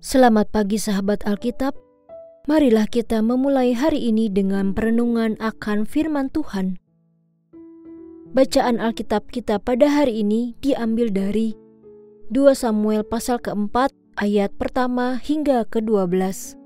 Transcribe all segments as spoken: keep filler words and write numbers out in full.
Selamat pagi sahabat Alkitab. Marilah kita memulai hari ini dengan perenungan akan firman Tuhan. Bacaan Alkitab kita pada hari ini diambil dari dua Samuel pasal keempat ayat pertama hingga kedua belas.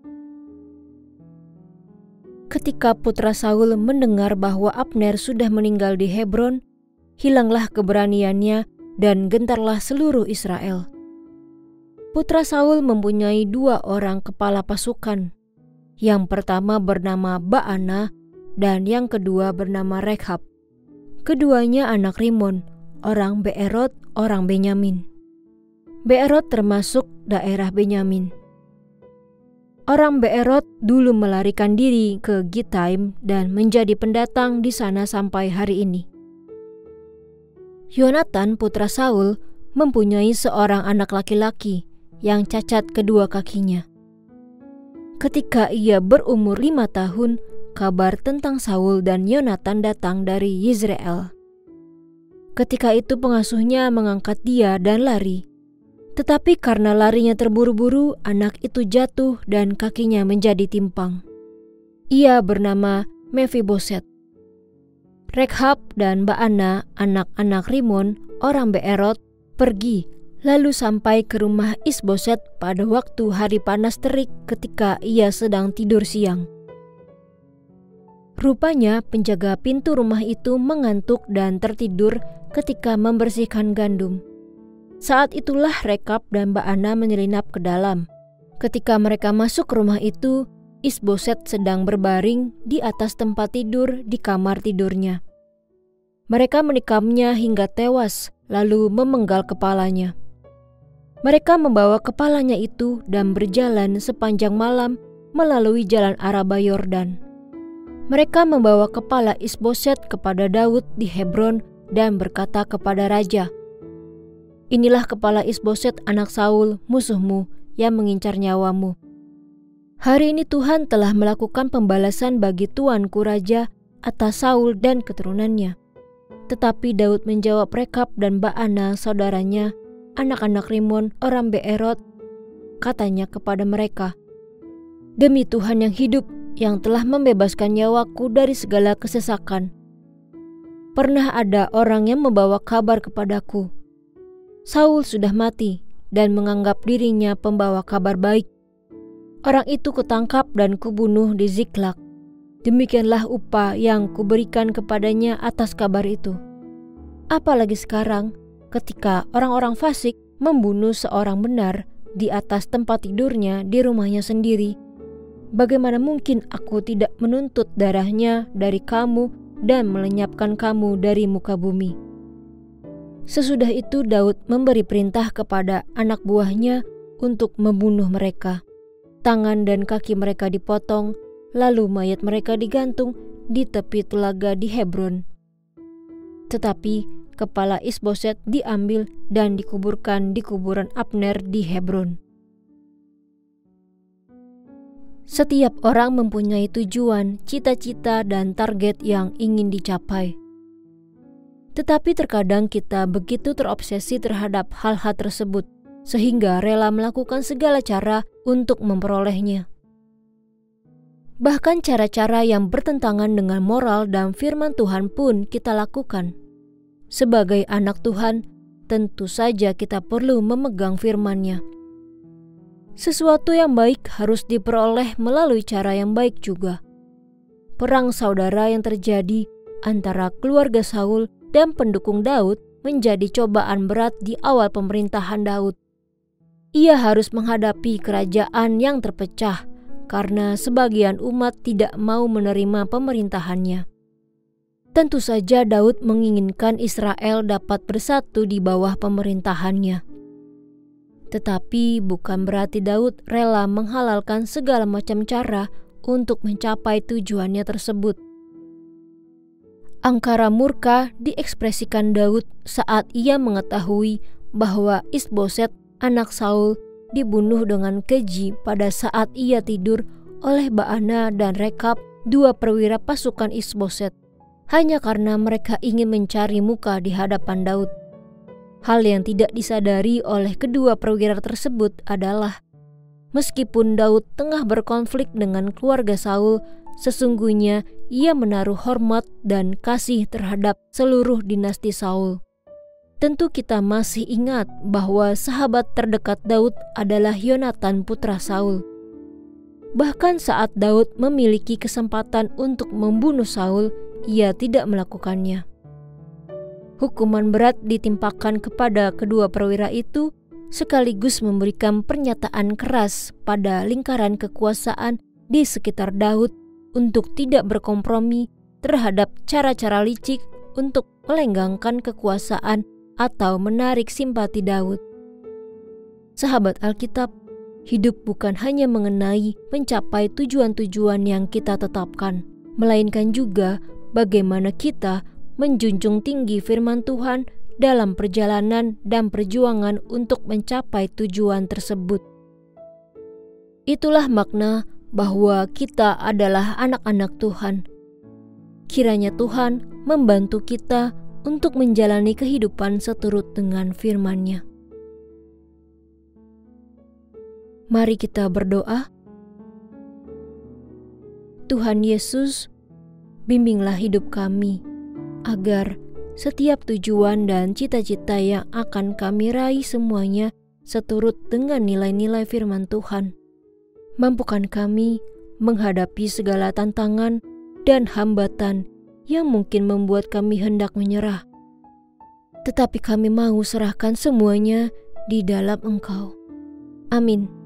Ketika putra Saul mendengar bahwa Abner sudah meninggal di Hebron, hilanglah keberaniannya dan gentarlah seluruh Israel. Putra Saul mempunyai dua orang kepala pasukan. Yang pertama bernama Baana dan yang kedua bernama Rekhab. Keduanya anak Rimon, orang Beerot, orang Benyamin. Beerot termasuk daerah Benyamin. Orang Beerot dulu melarikan diri ke Gitaim dan menjadi pendatang di sana sampai hari ini. Yonatan putra Saul mempunyai seorang anak laki-laki yang cacat kedua kakinya. Ketika ia berumur lima tahun, kabar tentang Saul dan Yonatan datang dari Yizreel. Ketika itu pengasuhnya mengangkat dia dan lari. Tetapi karena larinya terburu-buru, anak itu jatuh dan kakinya menjadi timpang. Ia bernama Mefiboset. Rekhab dan Baana, anak-anak Rimon, orang Beerot, pergi lalu sampai ke rumah Isboset pada waktu hari panas terik ketika ia sedang tidur siang. Rupanya penjaga pintu rumah itu mengantuk dan tertidur ketika membersihkan gandum. Saat itulah Rekhab dan Baana menyelinap ke dalam. Ketika mereka masuk ke rumah itu, Isboset sedang berbaring di atas tempat tidur di kamar tidurnya. Mereka menikamnya hingga tewas, lalu memenggal kepalanya. Mereka membawa kepalanya itu dan berjalan sepanjang malam melalui jalan Araba Yordan. Mereka membawa kepala Isboset kepada Daud di Hebron dan berkata kepada raja, "Inilah kepala Isboset anak Saul, musuhmu, yang mengincar nyawamu. Hari ini Tuhan telah melakukan pembalasan bagi tuanku raja atas Saul dan keturunannya." Tetapi Daud menjawab Rekhab dan Baana saudaranya, anak-anak Rimon, orang Beerot, katanya kepada mereka, "Demi Tuhan yang hidup, yang telah membebaskan nyawaku dari segala kesesakan, pernah ada orang yang membawa kabar kepadaku. Saul sudah mati dan menganggap dirinya pembawa kabar baik. Orang itu kutangkap dan kubunuh di Ziklag. Demikianlah upah yang kuberikan kepadanya atas kabar itu. Apalagi sekarang, ketika orang-orang fasik membunuh seorang benar di atas tempat tidurnya di rumahnya sendiri, bagaimana mungkin aku tidak menuntut darahnya dari kamu dan melenyapkan kamu dari muka bumi?" Sesudah itu Daud memberi perintah kepada anak buahnya untuk membunuh mereka. Tangan dan kaki mereka dipotong, lalu mayat mereka digantung di tepi telaga di Hebron. Tetapi kepala Isboset diambil dan dikuburkan di kuburan Abner di Hebron. Setiap orang mempunyai tujuan, cita-cita, dan target yang ingin dicapai. Tetapi terkadang kita begitu terobsesi terhadap hal-hal tersebut, sehingga rela melakukan segala cara untuk memperolehnya. Bahkan cara-cara yang bertentangan dengan moral dan firman Tuhan pun kita lakukan. Sebagai anak Tuhan, tentu saja kita perlu memegang firman-Nya. Sesuatu yang baik harus diperoleh melalui cara yang baik juga. Perang saudara yang terjadi antara keluarga Saul dan pendukung Daud menjadi cobaan berat di awal pemerintahan Daud. Ia harus menghadapi kerajaan yang terpecah karena sebagian umat tidak mau menerima pemerintahannya. Tentu saja Daud menginginkan Israel dapat bersatu di bawah pemerintahannya. Tetapi bukan berarti Daud rela menghalalkan segala macam cara untuk mencapai tujuannya tersebut. Angkara murka diekspresikan Daud saat ia mengetahui bahwa Isboset, anak Saul, dibunuh dengan keji pada saat ia tidur oleh Baana dan Rekhab, dua perwira pasukan Isboset, hanya karena mereka ingin mencari muka di hadapan Daud. Hal yang tidak disadari oleh kedua perwira tersebut adalah Meskipun Daud tengah berkonflik dengan keluarga Saul, sesungguhnya ia menaruh hormat dan kasih terhadap seluruh dinasti Saul. Tentu kita masih ingat bahwa sahabat terdekat Daud adalah Yonatan putra Saul. Bahkan saat Daud memiliki kesempatan untuk membunuh Saul, ia tidak melakukannya. Hukuman berat ditimpakan kepada kedua perwira itu sekaligus memberikan pernyataan keras pada lingkaran kekuasaan di sekitar Daud untuk tidak berkompromi terhadap cara-cara licik untuk melenggangkan kekuasaan atau menarik simpati Daud. Sahabat Alkitab, hidup bukan hanya mengenai mencapai tujuan-tujuan yang kita tetapkan, melainkan juga bagaimana kita menjunjung tinggi firman Tuhan dalam perjalanan dan perjuangan untuk mencapai tujuan tersebut. Itulah makna bahwa kita adalah anak-anak Tuhan. Kiranya Tuhan membantu kita untuk menjalani kehidupan seturut dengan firman-Nya. Mari kita berdoa. Tuhan Yesus, bimbinglah hidup kami, agar setiap tujuan dan cita-cita yang akan kami raih semuanya seturut dengan nilai-nilai firman Tuhan. Mampukan kami menghadapi segala tantangan dan hambatan yang mungkin membuat kami hendak menyerah. Tetapi kami mau serahkan semuanya di dalam Engkau. Amin.